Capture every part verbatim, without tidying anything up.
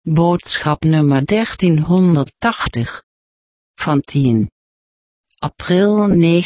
Boodschap nummer dertienhonderdtachtig. Van tien april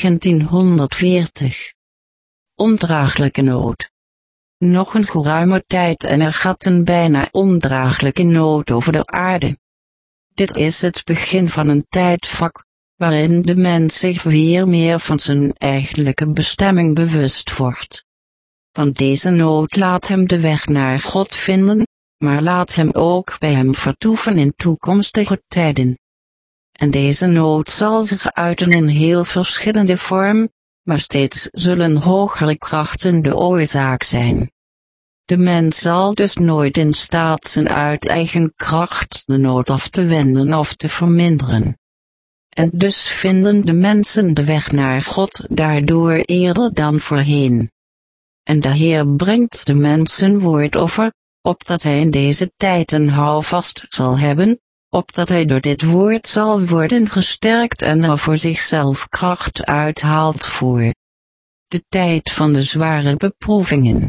negentienhonderdveertig. Ondraaglijke nood. Nog een geruime tijd en er gaat een bijna ondraaglijke nood over de aarde. Dit is het begin van een tijdvak, waarin de mens zich weer meer van zijn eigenlijke bestemming bewust wordt. Want deze nood laat hem de weg naar God vinden, maar laat hem ook bij hem vertoeven in toekomstige tijden. En deze nood zal zich uiten in heel verschillende vormen, maar steeds zullen hogere krachten de oorzaak zijn. De mens zal dus nooit in staat zijn uit eigen kracht de nood af te wenden of te verminderen. En dus vinden de mensen de weg naar God daardoor eerder dan voorheen. En de Heer brengt de mensen woordoffer, opdat hij in deze tijd een houvast zal hebben, opdat hij door dit woord zal worden gesterkt en er voor zichzelf kracht uithaalt voor de tijd van de zware beproevingen.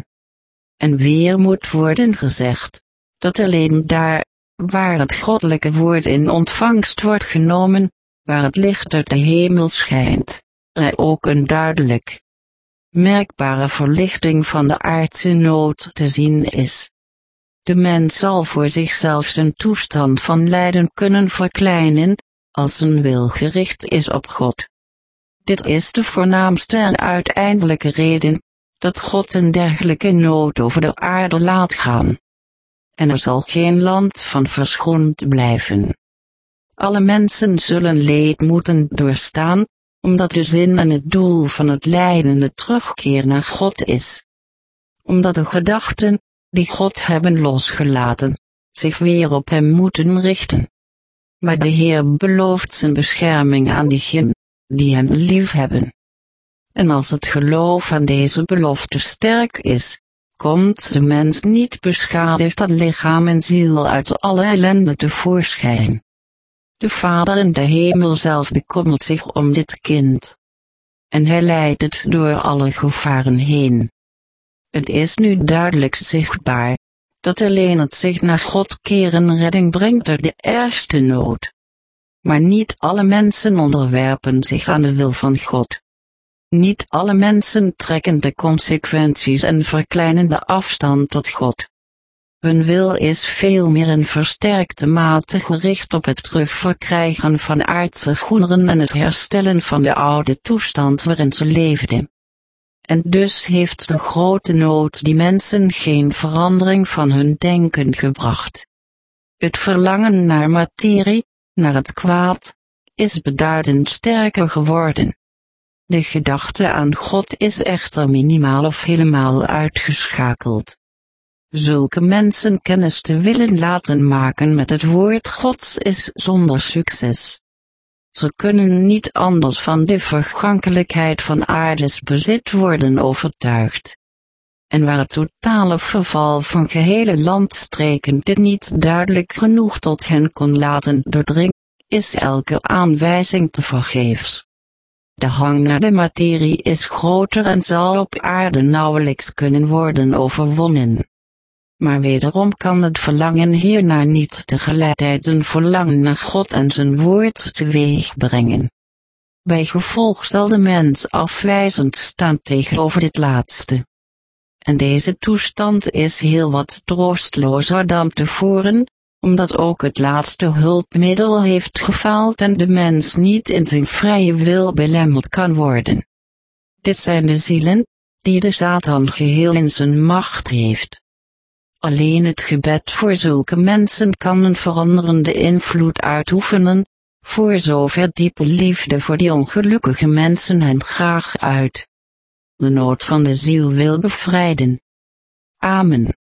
En weer moet worden gezegd, dat alleen daar, waar het goddelijke woord in ontvangst wordt genomen, waar het licht uit de hemel schijnt, er ook een duidelijk, merkbare verlichting van de aardse nood te zien is. De mens zal voor zichzelf zijn toestand van lijden kunnen verkleinen, als zijn wil gericht is op God. Dit is de voornaamste en uiteindelijke reden, dat God een dergelijke nood over de aarde laat gaan. En er zal geen land van verschoond blijven. Alle mensen zullen leed moeten doorstaan, omdat de zin en het doel van het lijden de terugkeer naar God is. Omdat de gedachten, die God hebben losgelaten, zich weer op hem moeten richten. Maar de Heer belooft zijn bescherming aan diegenen, die hem lief hebben. En als het geloof aan deze belofte sterk is, komt de mens niet beschadigd aan lichaam en ziel uit alle ellende tevoorschijn. De Vader in de hemel zelf bekommert zich om dit kind. En hij leidt het door alle gevaren heen. Het is nu duidelijk zichtbaar, dat alleen het zich naar God keren redding brengt uit de ergste nood. Maar niet alle mensen onderwerpen zich aan de wil van God. Niet alle mensen trekken de consequenties en verkleinen de afstand tot God. Hun wil is veel meer in versterkte mate gericht op het terugverkrijgen van aardse goederen en het herstellen van de oude toestand waarin ze leefden. En dus heeft de grote nood die mensen geen verandering van hun denken gebracht. Het verlangen naar materie, naar het kwaad, is beduidend sterker geworden. De gedachte aan God is echter minimaal of helemaal uitgeschakeld. Zulke mensen kennis te willen laten maken met het woord Gods is zonder succes. Ze kunnen niet anders van de vergankelijkheid van aardes bezit worden overtuigd. En waar het totale verval van gehele landstreken dit niet duidelijk genoeg tot hen kon laten doordringen, is elke aanwijzing tevergeefs. De hang naar de materie is groter en zal op aarde nauwelijks kunnen worden overwonnen. Maar wederom kan het verlangen hiernaar niet tegelijkertijd een verlangen naar God en zijn woord teweeg brengen. Bij gevolg zal de mens afwijzend staan tegenover dit laatste. En deze toestand is heel wat troostlozer dan tevoren, omdat ook het laatste hulpmiddel heeft gefaald en de mens niet in zijn vrije wil belemmerd kan worden. Dit zijn de zielen, die de Satan geheel in zijn macht heeft. Alleen het gebed voor zulke mensen kan een veranderende invloed uitoefenen, voor zover diepe liefde voor die ongelukkige mensen hen graag uit de nood van de ziel wil bevrijden. Amen.